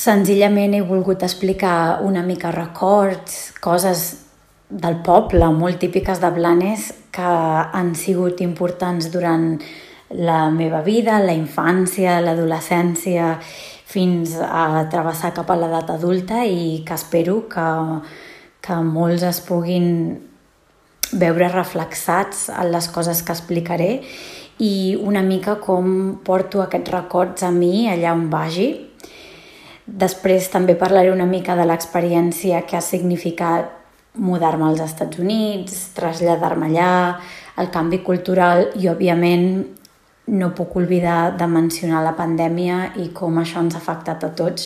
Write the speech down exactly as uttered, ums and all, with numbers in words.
Senzillament he volgut explicar una mica records, coses del poble, molt típiques de Blanes, que han sigut importants durant la meva vida, la infància, l'adolescència, fins a travessar cap a l'edat adulta, i que espero que, que molts es puguin veure reflexats en les coses que explicaré i una mica com porto aquests records a mi allà on vagi. Després també parlaré una mica de l'experiència que ha significat mudar-me als Estats Units, traslladar-me allà, el canvi cultural i, òbviament, no puc oblidar de mencionar la pandèmia i com això ens ha afectat a tots.